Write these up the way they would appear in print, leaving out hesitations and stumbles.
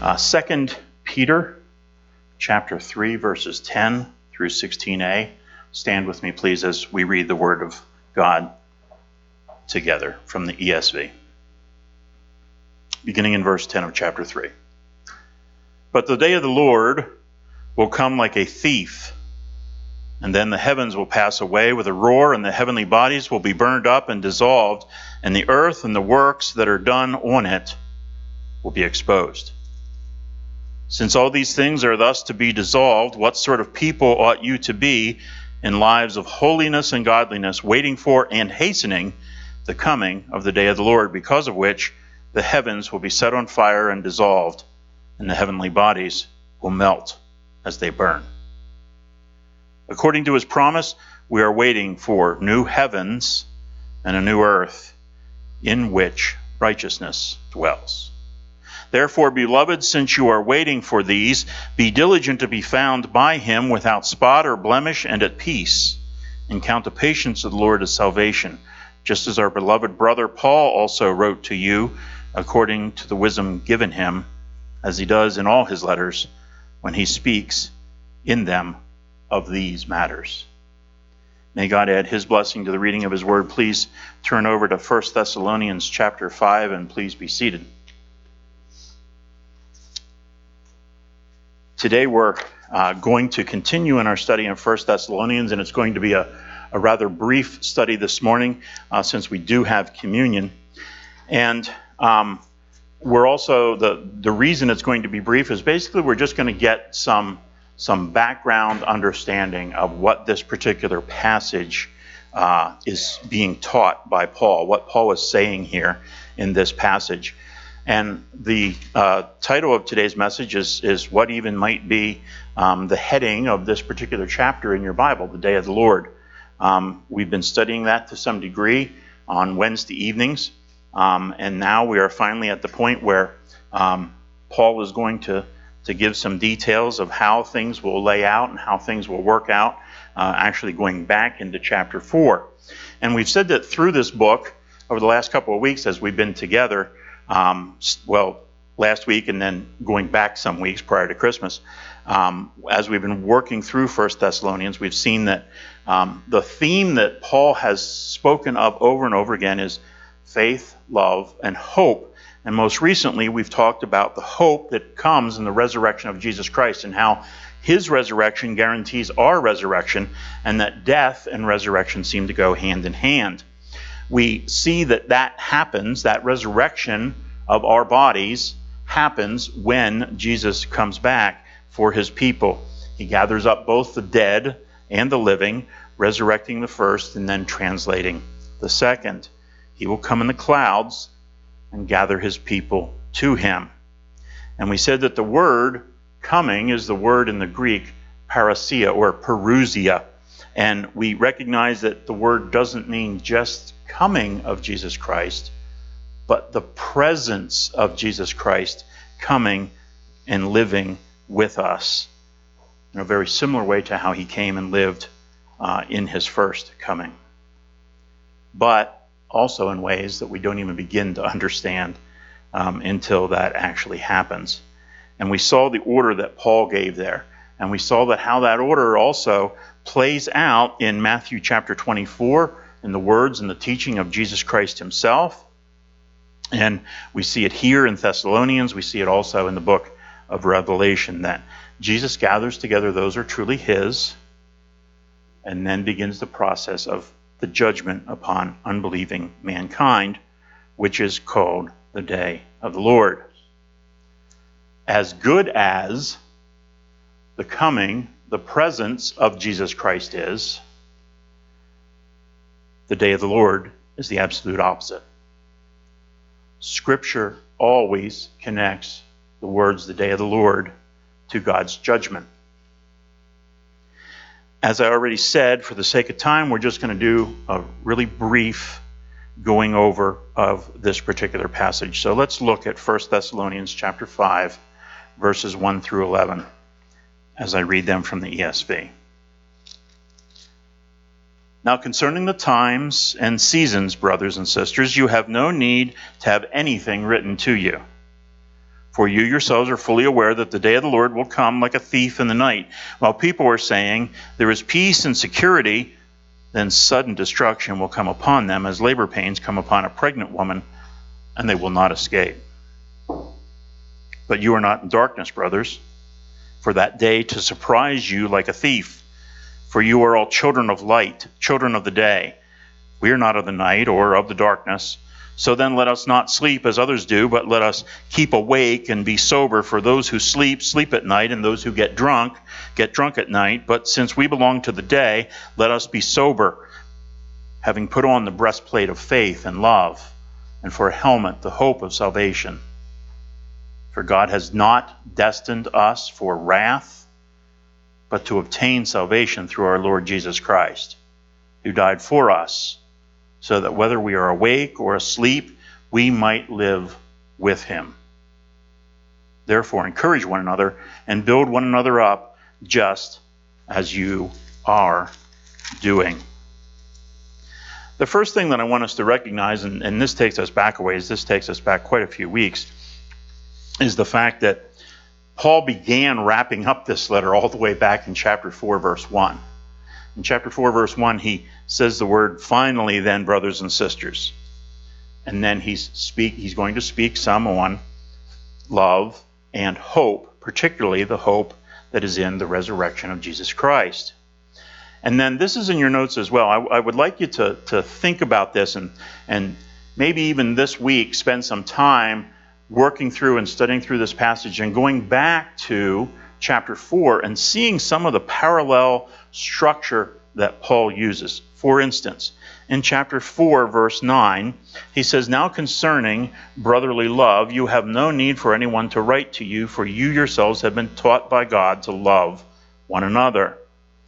2 Peter chapter 3, verses 10 through 16a. Stand with me, please, as we read the Word of God together from the ESV. Beginning in verse 10 of chapter 3. But the day of the Lord will come like a thief, and then the heavens will pass away with a roar, and the heavenly bodies will be burned up and dissolved, and the earth and the works that are done on it will be exposed. Since all these things are thus to be dissolved, what sort of people ought you to be in lives of holiness and godliness, waiting for and hastening the coming of the day of the Lord, because of which the heavens will be set on fire and dissolved, and the heavenly bodies will melt as they burn. According to his promise, we are waiting for new heavens and a new earth in which righteousness dwells. Therefore, beloved, since you are waiting for these, be diligent to be found by him without spot or blemish and at peace, and count the patience of the Lord as salvation, just as our beloved brother Paul also wrote to you, according to the wisdom given him, as he does in all his letters, when he speaks in them of these matters. May God add his blessing to the reading of his word. Please turn over to 1 Thessalonians chapter 5, and please be seated. Today we're going to continue in our study in 1 Thessalonians, and it's going to be a rather brief study this morning since we do have communion. And we're also, the reason it's going to be brief is basically we're just going to get some background understanding of what this particular passage is being taught by Paul, what Paul is saying here in this passage. And the title of today's message is what even might be the heading of this particular chapter in your Bible, the Day of the Lord. We've been studying that to some degree on Wednesday evenings, and now we are finally at the point where Paul is going to give some details of how things will lay out and how things will work out, actually going back into chapter 4. And we've said that through this book, over the last couple of weeks as we've been together, last week and then going back some weeks prior to Christmas, as we've been working through 1 Thessalonians, we've seen that the theme that Paul has spoken of over and over again is faith, love, and hope. And most recently, we've talked about the hope that comes in the resurrection of Jesus Christ and how his resurrection guarantees our resurrection, and that death and resurrection seem to go hand in hand. We see that happens, that resurrection of our bodies happens when Jesus comes back for his people. He gathers up both the dead and the living, resurrecting the first and then translating the second. He will come in the clouds and gather his people to him. And we said that the word coming is the word in the Greek parousia or parousia. And we recognize that the word doesn't mean just coming of Jesus Christ, but the presence of Jesus Christ coming and living with us in a very similar way to how he came and lived in his first coming. But also in ways that we don't even begin to understand until that actually happens. And we saw the order that Paul gave there. And we saw that how that order also plays out in Matthew chapter 24 in the words and the teaching of Jesus Christ himself. And we see it here in Thessalonians. We see it also in the book of Revelation, that Jesus gathers together those who are truly his and then begins the process of the judgment upon unbelieving mankind, which is called the Day of the Lord. As good as the coming, the presence of Jesus Christ is, the Day of the Lord is the absolute opposite. Scripture always connects the words, the Day of the Lord, to God's judgment. As I already said, for the sake of time, we're just going to do a really brief going over of this particular passage. So let's look at 1 Thessalonians chapter 5, verses 1 through 11, as I read them from the ESV. Now concerning the times and seasons, brothers and sisters, you have no need to have anything written to you. For you yourselves are fully aware that the day of the Lord will come like a thief in the night. While people are saying there is peace and security, then sudden destruction will come upon them as labor pains come upon a pregnant woman, and they will not escape. But you are not in darkness, brothers, for that day to surprise you like a thief. For you are all children of light, children of the day. We are not of the night or of the darkness. So then let us not sleep as others do, but let us keep awake and be sober. For those who sleep, sleep at night, and those who get drunk at night. But since we belong to the day, let us be sober, having put on the breastplate of faith and love, and for a helmet the hope of salvation. For God has not destined us for wrath, but to obtain salvation through our Lord Jesus Christ, who died for us, so that whether we are awake or asleep, we might live with him. Therefore, encourage one another and build one another up, just as you are doing. The first thing that I want us to recognize, and this takes us back a ways, this takes us back quite a few weeks, is the fact that Paul began wrapping up this letter all the way back in chapter 4, verse 1. In chapter 4, verse 1, he says the word, finally then, brothers and sisters. And then he's going to speak some on love and hope, particularly the hope that is in the resurrection of Jesus Christ. And then this is in your notes as well. I would like you to think about this and maybe even this week spend some time working through and studying through this passage and going back to chapter 4 and seeing some of the parallel structure that Paul uses. For instance, in chapter 4, verse 9, he says, now concerning brotherly love, you have no need for anyone to write to you, for you yourselves have been taught by God to love one another.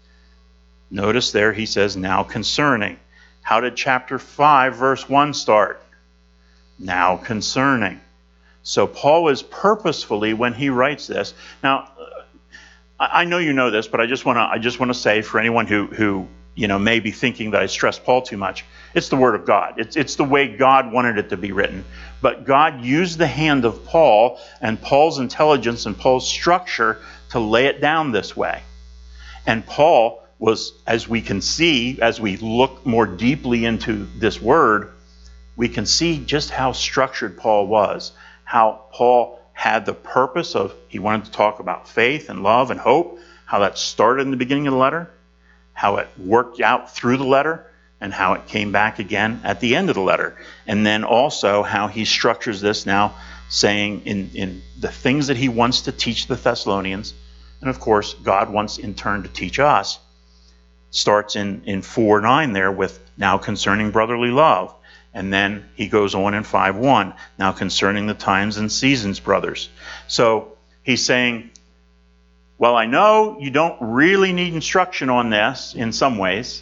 Notice there he says, now concerning. How did chapter 5, verse 1 start? Now concerning. So Paul is purposefully, when he writes this, now I know you know this, but I just want to say for anyone who may be thinking that I stress Paul too much, it's the Word of God. It's the way God wanted it to be written. But God used the hand of Paul and Paul's intelligence and Paul's structure to lay it down this way. And Paul was, as we can see, as we look more deeply into this word, we can see just how structured Paul was, how Paul had the purpose of, he wanted to talk about faith and love and hope, how that started in the beginning of the letter, how it worked out through the letter, and how it came back again at the end of the letter. And then also how he structures this now, saying in the things that he wants to teach the Thessalonians, and of course God wants in turn to teach us, starts in 4:9 there with now concerning brotherly love. And then he goes on in 5:1, now concerning the times and seasons, brothers. So he's saying, well, I know you don't really need instruction on this in some ways.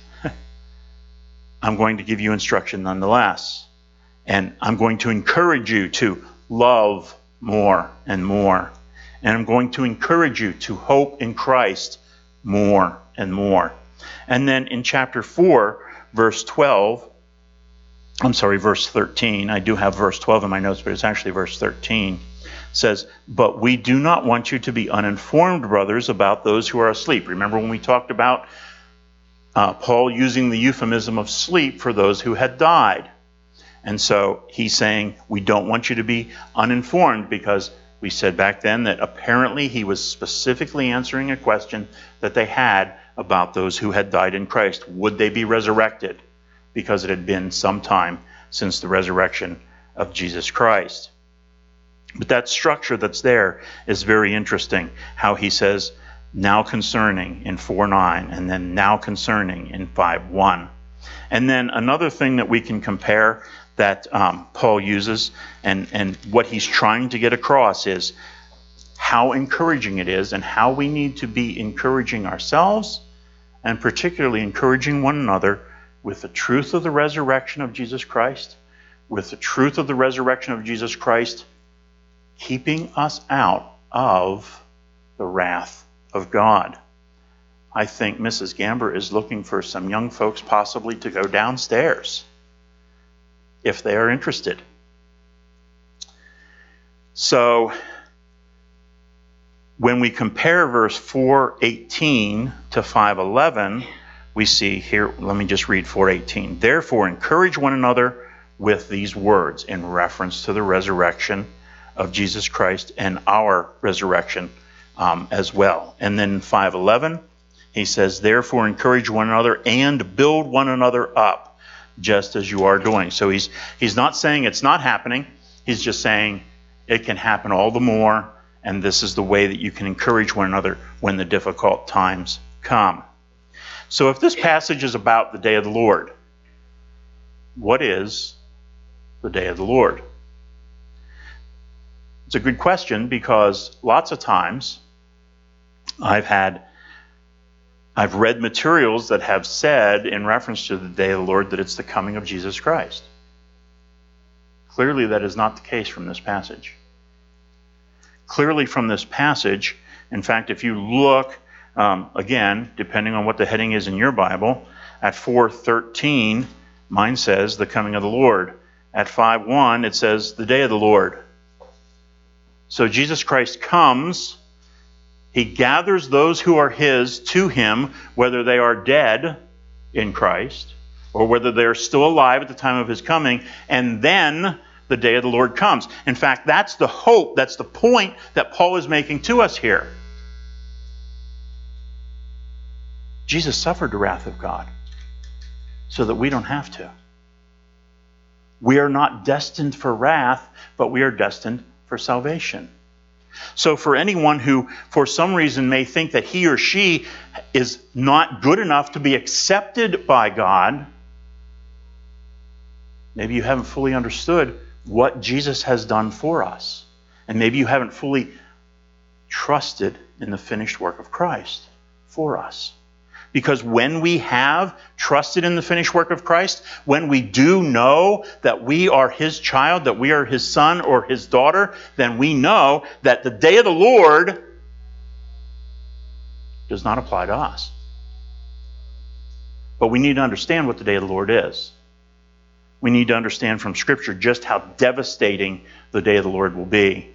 I'm going to give you instruction nonetheless. And I'm going to encourage you to love more and more. And I'm going to encourage you to hope in Christ more and more. And then in chapter 4, verse 13. I do have verse 12 in my notes, but it's actually verse 13. Says, but we do not want you to be uninformed, brothers, about those who are asleep. Remember when we talked about Paul using the euphemism of sleep for those who had died. And so he's saying, we don't want you to be uninformed, because we said back then that apparently he was specifically answering a question that they had about those who had died in Christ. Would they be resurrected? Because it had been some time since the resurrection of Jesus Christ. But that structure that's there is very interesting. How he says, now concerning in 4:9, and then now concerning in 5:1. And then another thing that we can compare that Paul uses, and what he's trying to get across, is how encouraging it is and how we need to be encouraging ourselves, and particularly encouraging one another with the truth of the resurrection of Jesus Christ, with the truth of the resurrection of Jesus Christ keeping us out of the wrath of God. I think Mrs. Gamber is looking for some young folks possibly to go downstairs if they are interested. So when we compare verse 4:18 to 5:11, we see here, let me just read 4:18. Therefore, encourage one another with these words, in reference to the resurrection of Jesus Christ and our resurrection as well. And then 5:11, he says, therefore, encourage one another and build one another up, just as you are doing. So he's not saying it's not happening. He's just saying it can happen all the more, and this is the way that you can encourage one another when the difficult times come. So if this passage is about the day of the Lord, what is the day of the Lord? It's a good question, because lots of times I've read materials that have said in reference to the day of the Lord that it's the coming of Jesus Christ. Clearly that is not the case from this passage. Clearly from this passage, in fact, if you look, again, depending on what the heading is in your Bible, at 4:13, mine says the coming of the Lord. At 5:1, it says the day of the Lord. So Jesus Christ comes, he gathers those who are his to him, whether they are dead in Christ or whether they're still alive at the time of his coming, and then the day of the Lord comes. In fact, that's the hope, that's the point that Paul is making to us here. Jesus suffered the wrath of God so that we don't have to. We are not destined for wrath, but we are destined for salvation. So for anyone who, for some reason, may think that he or she is not good enough to be accepted by God, maybe you haven't fully understood what Jesus has done for us. And maybe you haven't fully trusted in the finished work of Christ for us. Because when we have trusted in the finished work of Christ, when we do know that we are his child, that we are his son or his daughter, then we know that the day of the Lord does not apply to us. But we need to understand what the day of the Lord is. We need to understand from Scripture just how devastating the day of the Lord will be,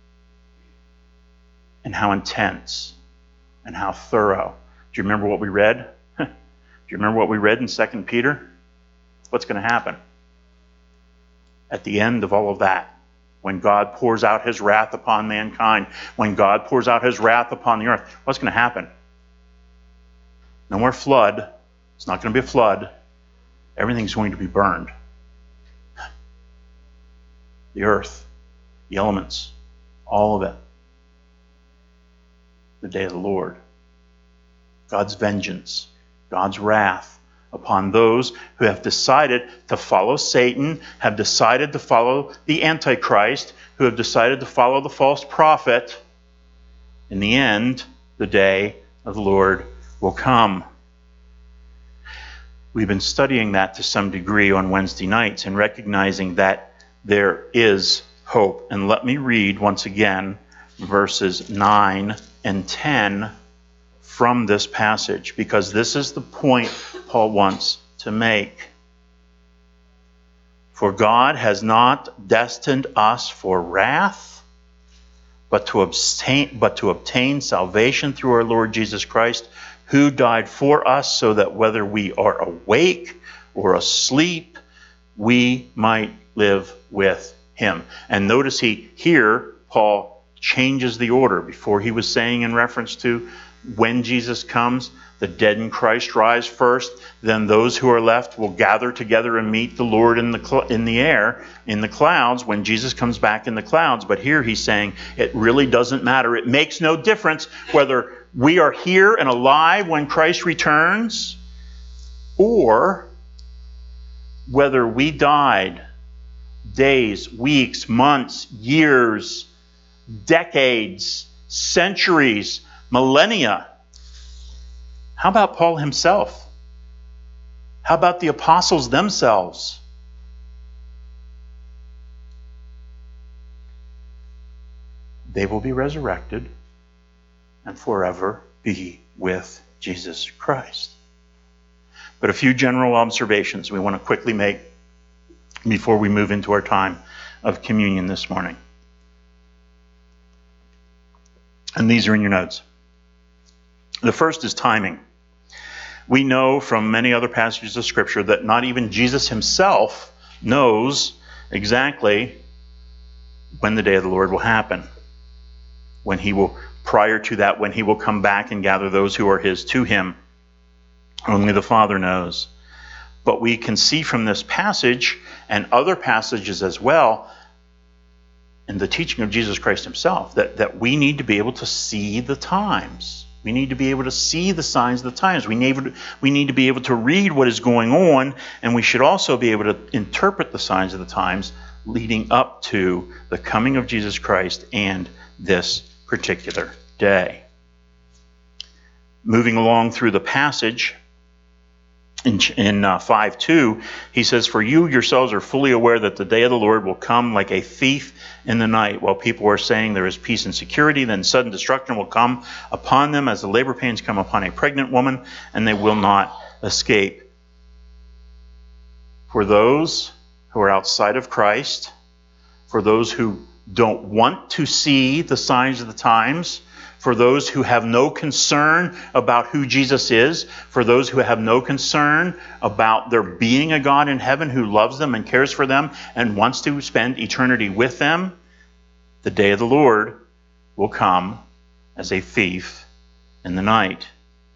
and how intense, and how thorough. Do you remember what we read? Do you remember what we read in 2 Peter? What's going to happen? At the end of all of that, when God pours out his wrath upon mankind, when God pours out his wrath upon the earth, what's going to happen? No more flood. It's not going to be a flood. Everything's going to be burned. The earth, the elements, all of it. The day of the Lord. God's vengeance, God's wrath upon those who have decided to follow Satan, have decided to follow the Antichrist, who have decided to follow the false prophet. In the end, the day of the Lord will come. We've been studying that to some degree on Wednesday nights and recognizing that there is hope. And let me read once again verses 9 and 10 from this passage, because this is the point Paul wants to make. For God has not destined us for wrath, but to obtain salvation through our Lord Jesus Christ, who died for us, so that whether we are awake or asleep, we might live with him. And notice here Paul changes the order. Before he was saying in reference to when Jesus comes, the dead in Christ rise first, then those who are left will gather together and meet the Lord in the air, in the clouds, when Jesus comes back in the clouds. But here he's saying it really doesn't matter. It makes no difference whether we are here and alive when Christ returns, or whether we died days, weeks, months, years, decades, centuries, millennia. How about Paul himself? How about the apostles themselves? They will be resurrected and forever be with Jesus Christ. But a few general observations we want to quickly make before we move into our time of communion this morning. And these are in your notes. The first is timing. We know from many other passages of Scripture that not even Jesus himself knows exactly when the day of the Lord will happen. When he will, prior to that, when he will come back and gather those who are his to him. Only the Father knows. But we can see from this passage and other passages as well, in the teaching of Jesus Christ himself, that we need to be able to see the times. We need to be able to see the signs of the times. We need to be able to read what is going on, and we should also be able to interpret the signs of the times leading up to the coming of Jesus Christ and this particular day. Moving along through the passage, in 5:2, he says, "For you yourselves are fully aware that the day of the Lord will come like a thief in the night. While people are saying there is peace and security, then sudden destruction will come upon them as the labor pains come upon a pregnant woman, and they will not escape." For those who are outside of Christ, for those who don't want to see the signs of the times, for those who have no concern about who Jesus is, for those who have no concern about there being a God in heaven who loves them and cares for them and wants to spend eternity with them, the day of the Lord will come as a thief in the night.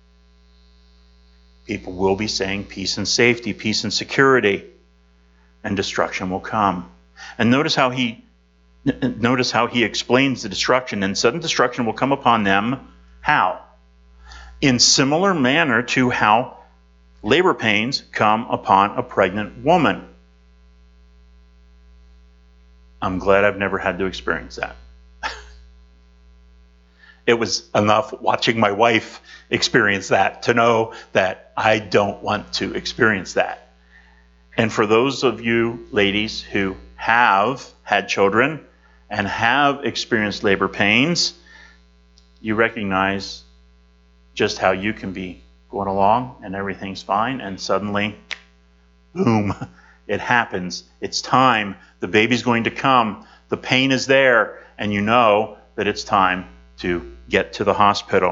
People will be saying peace and safety, peace and security, and destruction will come. And notice how he explains the destruction. And sudden destruction will come upon them. How? In similar manner to how labor pains come upon a pregnant woman. I'm glad I've never had to experience that. It was enough watching my wife experience that to know that I don't want to experience that. And for those of you ladies who have had children and have experienced labor pains, you recognize just how you can be going along and everything's fine, and suddenly, boom, it happens. It's time. The baby's going to come. The pain is there, and you know that it's time to get to the hospital.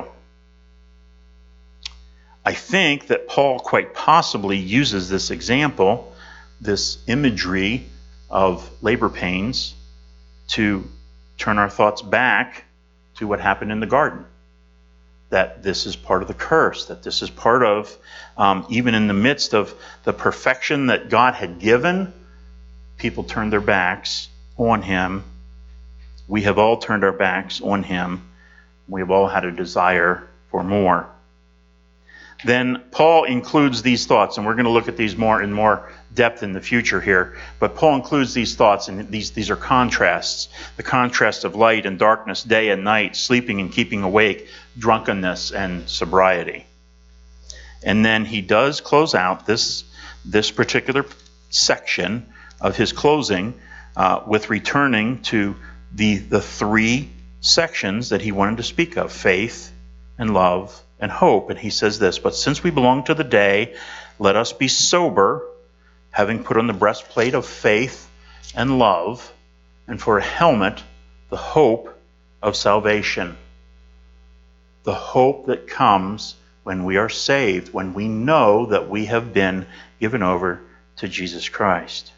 I think that Paul quite possibly uses this example, this imagery of labor pains, to turn our thoughts back to what happened in the garden. That this is part of the curse, that this is part of, even in the midst of the perfection that God had given, people turned their backs on him. We have all turned our backs on him. We have all had a desire for more. Then Paul includes these thoughts, and we're going to look at these more in more depth in the future here. But Paul includes these thoughts, and these are contrasts. The contrast of light and darkness, day and night, sleeping and keeping awake, drunkenness and sobriety. And then he does close out this particular section of his closing with returning to the three sections that he wanted to speak of: faith and love and hope. And he says this: "But since we belong to the day, let us be sober, having put on the breastplate of faith and love, and for a helmet, the hope of salvation." The hope that comes when we are saved, when we know that we have been given over to Jesus Christ.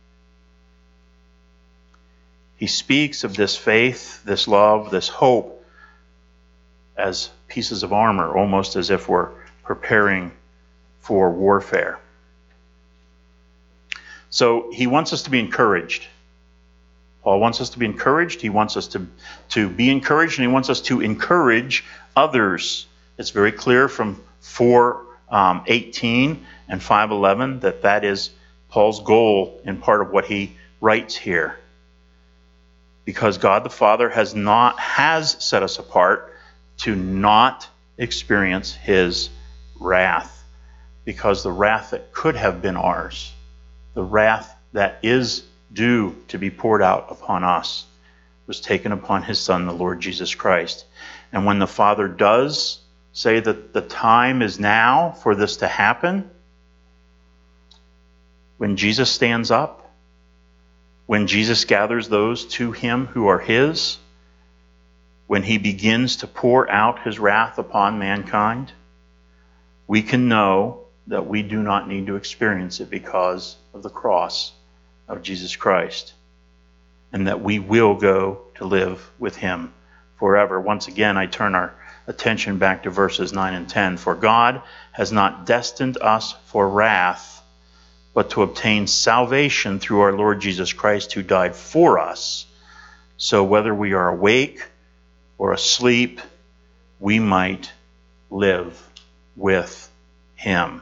He speaks of this faith, this love, this hope as pieces of armor, almost as if we're preparing for warfare. So he wants us to be encouraged. Paul wants us to be encouraged. He wants us to be encouraged, and he wants us to encourage others. It's very clear from 4:18 and 5:11 that is Paul's goal in part of what he writes here. Because God the Father has set us apart to not experience his wrath. Because the wrath that could have been ours, the wrath that is due to be poured out upon us, was taken upon his Son, the Lord Jesus Christ. And when the Father does say that the time is now for this to happen, when Jesus stands up, when Jesus gathers those to him who are his, when he begins to pour out his wrath upon mankind, we can know that we do not need to experience it because of the cross of Jesus Christ, and that we will go to live with him forever. Once again, I turn our attention back to verses 9 and 10. For God has not destined us for wrath, but to obtain salvation through our Lord Jesus Christ, who died for us. So whether we are awake or asleep, we might live with him.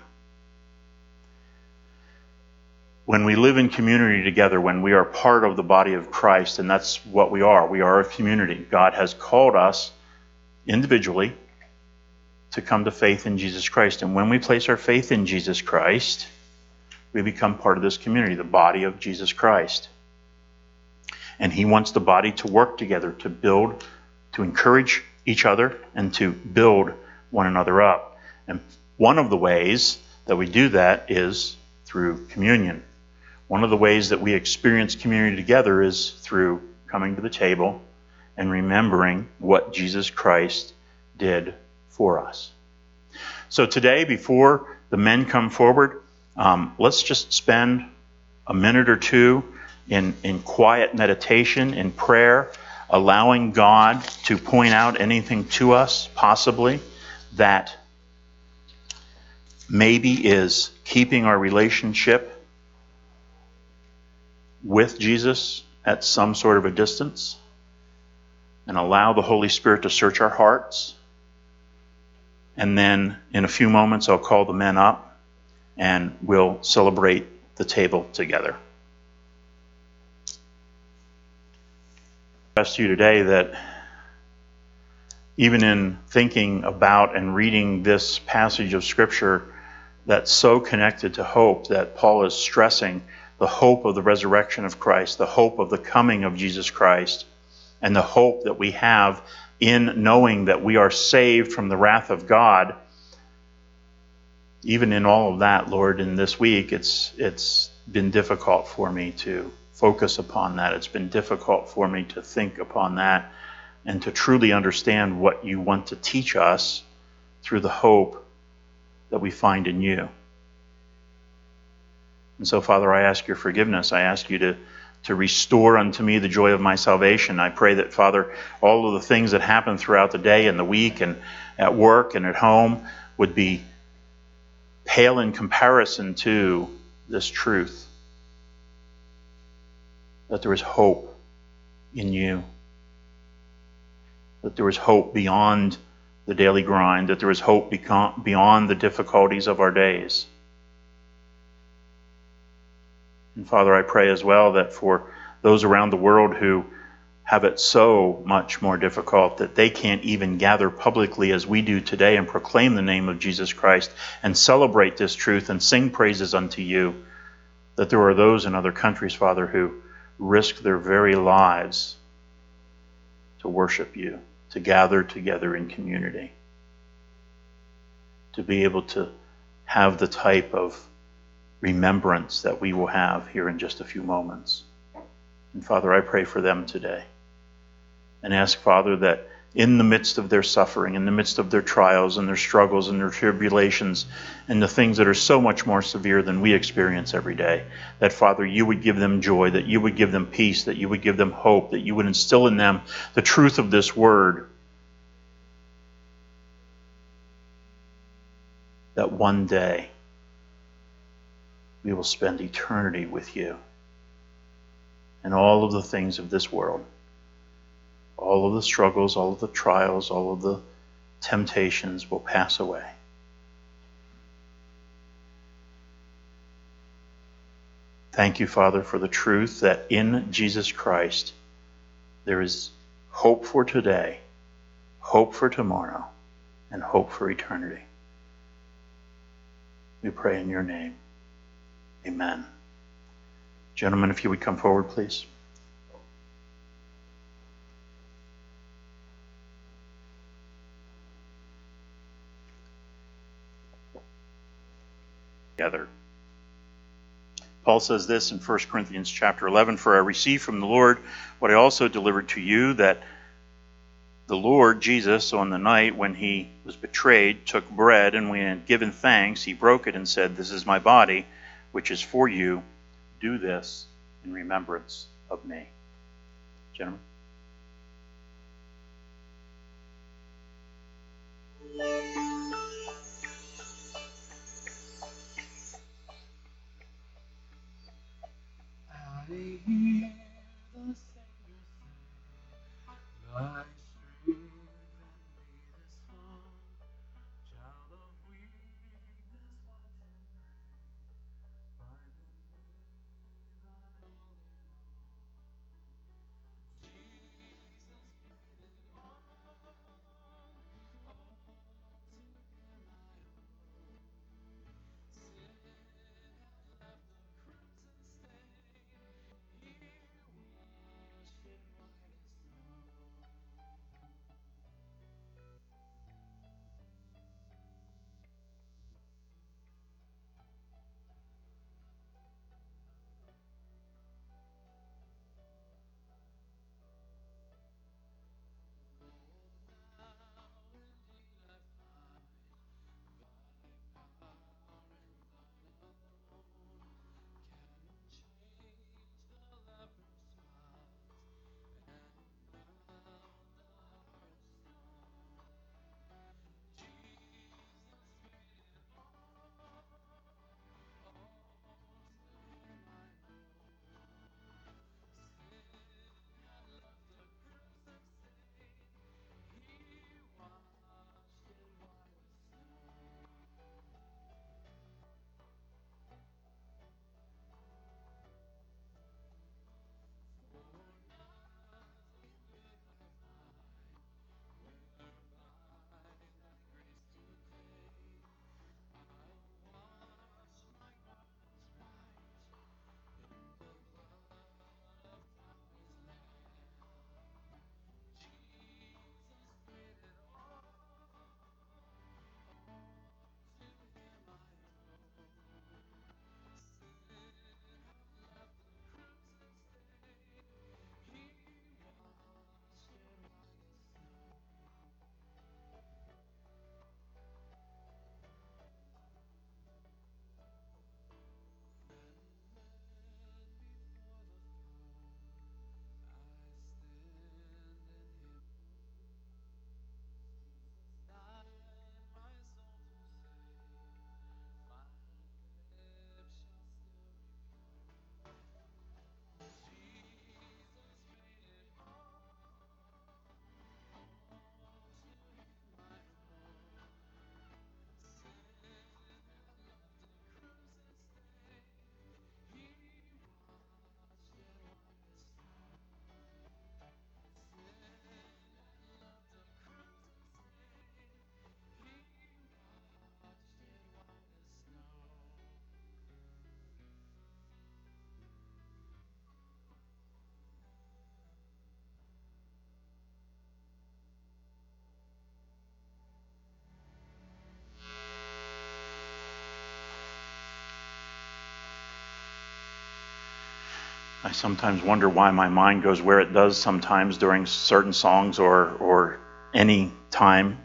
When we live in community together, when we are part of the body of Christ, and that's what we are a community. God has called us individually to come to faith in Jesus Christ. And when we place our faith in Jesus Christ, we become part of this community, the body of Jesus Christ. And he wants the body to work together, to build, to encourage each other, and to build one another up. And one of the ways that we do that is through communion. One of the ways that we experience community together is through coming to the table and remembering what Jesus Christ did for us. So today, before the men come forward, let's just spend a minute or two in quiet meditation, in prayer, allowing God to point out anything to us, possibly, that maybe is keeping our relationship with Jesus at some sort of a distance, and allow the Holy Spirit to search our hearts. And then in a few moments, I'll call the men up and we'll celebrate the table together. I ask you today that even in thinking about and reading this passage of Scripture that's so connected to hope, that Paul is stressing the hope of the resurrection of Christ, the hope of the coming of Jesus Christ, and the hope that we have in knowing that we are saved from the wrath of God. Even in all of that, Lord, in this week, it's been difficult for me to focus upon that. It's been difficult for me to think upon that and to truly understand what you want to teach us through the hope that we find in you. And so, Father, I ask your forgiveness. I ask you to restore unto me the joy of my salvation. I pray that, Father, all of the things that happen throughout the day and the week and at work and at home would be pale in comparison to this truth, that there is hope in you, that there is hope beyond the daily grind, that there is hope beyond the difficulties of our days. And Father, I pray as well that for those around the world who have it so much more difficult that they can't even gather publicly as we do today and proclaim the name of Jesus Christ and celebrate this truth and sing praises unto you, that there are those in other countries, Father, who risk their very lives to worship you, to gather together in community, to be able to have the type of remembrance that we will have here in just a few moments. And Father, I pray for them today and ask, Father, that in the midst of their suffering, in the midst of their trials and their struggles and their tribulations and the things that are so much more severe than we experience every day, that, Father, you would give them joy, that you would give them peace, that you would give them hope, that you would instill in them the truth of this word, that one day we will spend eternity with you. And all of the things of this world, all of the struggles, all of the trials, all of the temptations will pass away. Thank you, Father, for the truth that in Jesus Christ there is hope for today, hope for tomorrow, and hope for eternity. We pray in your name. Amen. Gentlemen, if you would come forward, please. Together. Paul says this in 1 Corinthians chapter 11, "For I received from the Lord what I also delivered to you, that The Lord Jesus, on the night when he was betrayed, took bread, and when he had given thanks, he broke it and said, "This is my body, which is for you. Do this in remembrance of me." Gentlemen. I hear the Savior say, "Thy strength and latest song, child of weakness, what to bring, by the knee thy all in all." Jesus paid it all to him I owe. Sin had left a crimson stain, he washed it white as snow. I sometimes wonder why my mind goes where it does sometimes during certain songs or any time.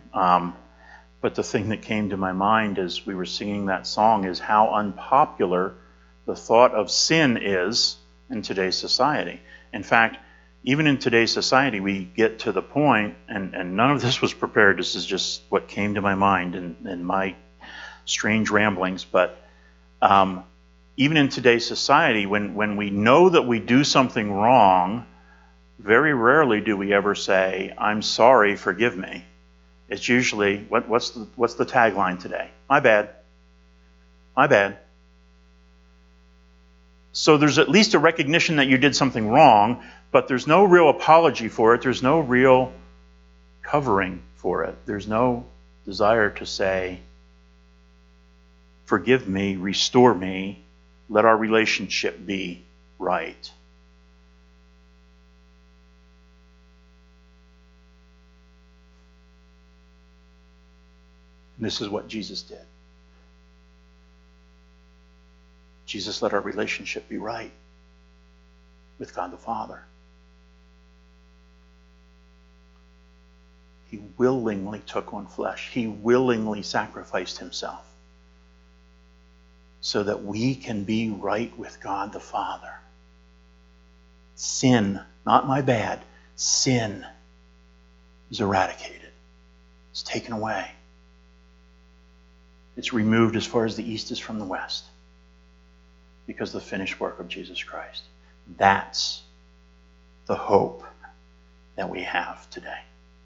But the thing that came to my mind as we were singing that song is how unpopular the thought of sin is in today's society. In fact, even in today's society, we get to the point, and none of this was prepared, this is just what came to my mind in my strange ramblings, but even in today's society, when we know that we do something wrong, very rarely do we ever say, "I'm sorry, forgive me." It's usually, what's the tagline today? My bad. My bad. So there's at least a recognition that you did something wrong, but there's no real apology for it. There's no real covering for it. There's no desire to say, "Forgive me, restore me, let our relationship be right." And this is what Jesus did. Jesus let our relationship be right with God the Father. He willingly took on flesh. He willingly sacrificed himself so that we can be right with God the Father. Sin, not my bad, sin is eradicated. It's taken away. It's removed as far as the east is from the west because of the finished work of Jesus Christ. That's the hope that we have today.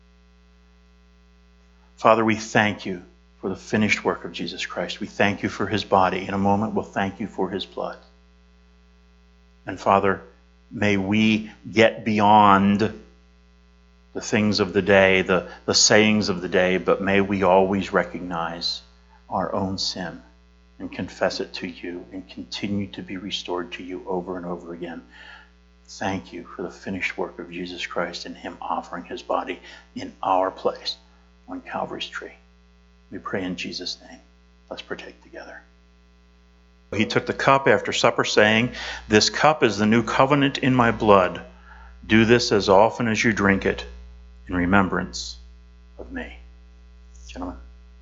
Father, we thank you for the finished work of Jesus Christ. We thank you for his body. In a moment, we'll thank you for his blood. And Father, may we get beyond the things of the day, the sayings of the day, but may we always recognize our own sin and confess it to you and continue to be restored to you over and over again. Thank you for the finished work of Jesus Christ and him offering his body in our place on Calvary's tree. We pray in Jesus' name. Let's partake together. He took the cup after supper, saying, "This cup is the new covenant in my blood. Do this as often as you drink it in remembrance of me." Gentlemen.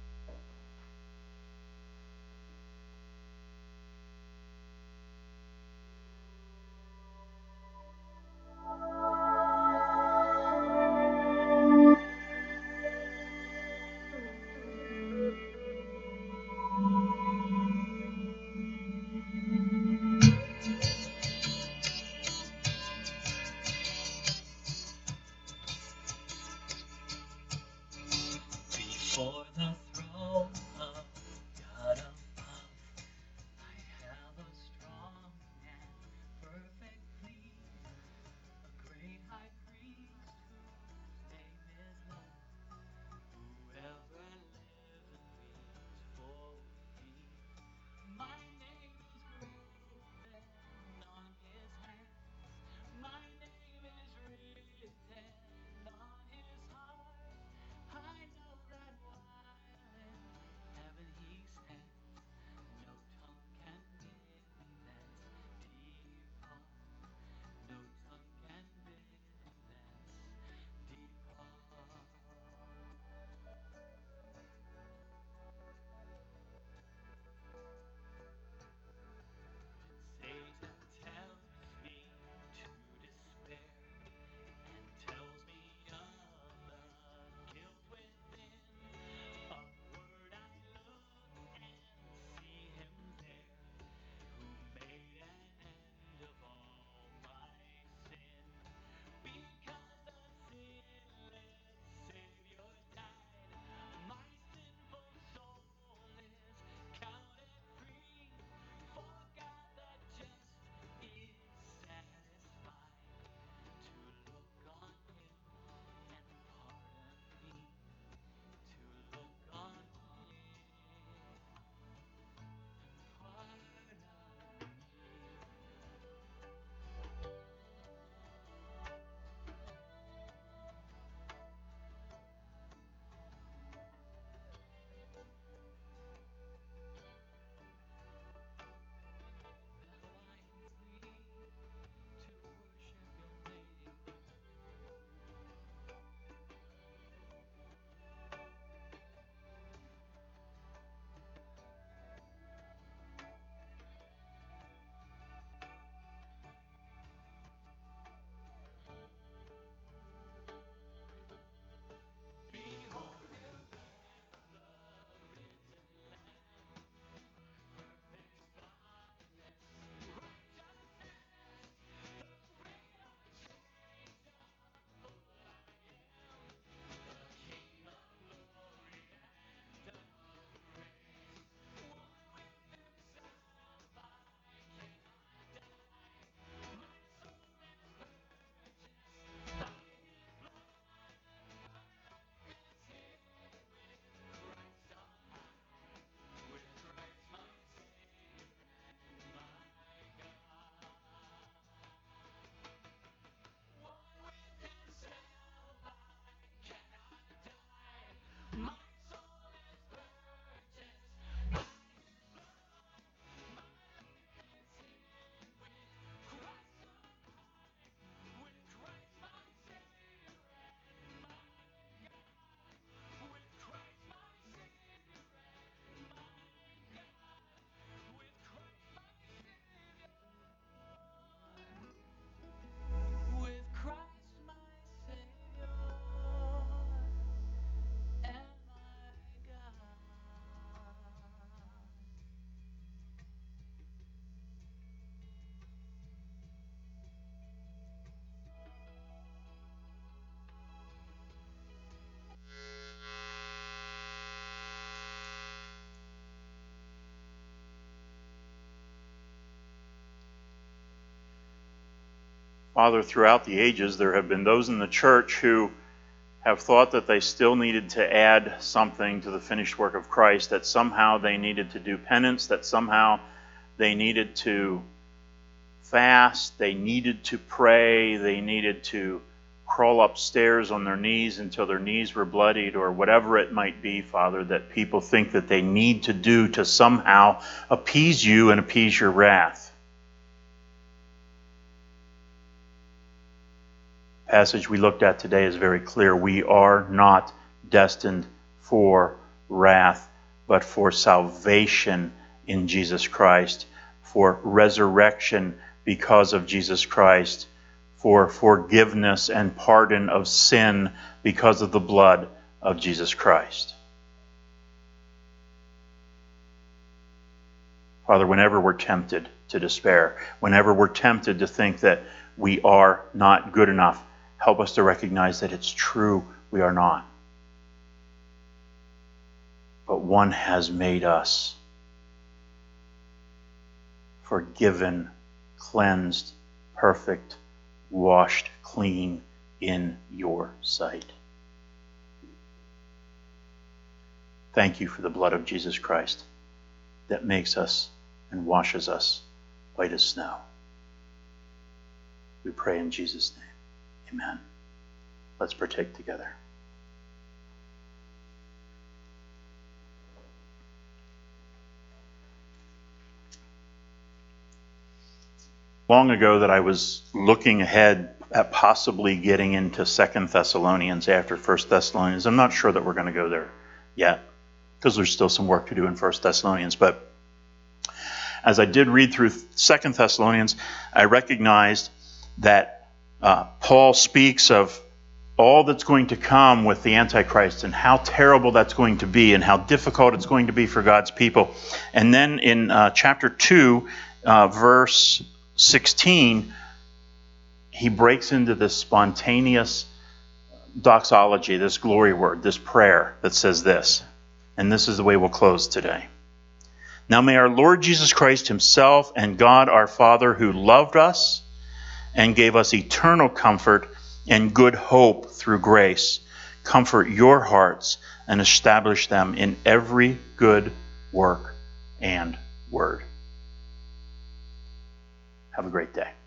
Before the throne of God above, I have a strong and perfect plea, a great high priest whose name is love, whoever lives and reigns for me. My name is written on his hands, my name is written on his heart. I know that while Father, throughout the ages, there have been those in the church who have thought that they still needed to add something to the finished work of Christ, that somehow they needed to do penance, that somehow they needed to fast, they needed to pray, they needed to crawl upstairs on their knees until their knees were bloodied, or whatever it might be, Father, that people think that they need to do to somehow appease you and appease your wrath. The passage we looked at today is very clear. We are not destined for wrath, but for salvation in Jesus Christ, for resurrection because of Jesus Christ, for forgiveness and pardon of sin because of the blood of Jesus Christ. Father, whenever we're tempted to despair, whenever we're tempted to think that we are not good enough, help us to recognize that it's true, we are not. But one has made us forgiven, cleansed, perfect, washed clean in your sight. Thank you for the blood of Jesus Christ that makes us and washes us white as snow. We pray in Jesus' name. Amen. Let's partake together. Long ago that I was looking ahead at possibly getting into 2 Thessalonians after 1 Thessalonians. I'm not sure that we're going to go there yet, because there's still some work to do in 1 Thessalonians. But as I did read through 2 Thessalonians, I recognized that Paul speaks of all that's going to come with the Antichrist and how terrible that's going to be and how difficult it's going to be for God's people. And then in chapter 2, verse 16, he breaks into this spontaneous doxology, this glory word, this prayer that says this. And this is the way we'll close today. Now may our Lord Jesus Christ himself and God our Father, who loved us and gave us eternal comfort and good hope through grace, comfort your hearts and establish them in every good work and word. Have a great day.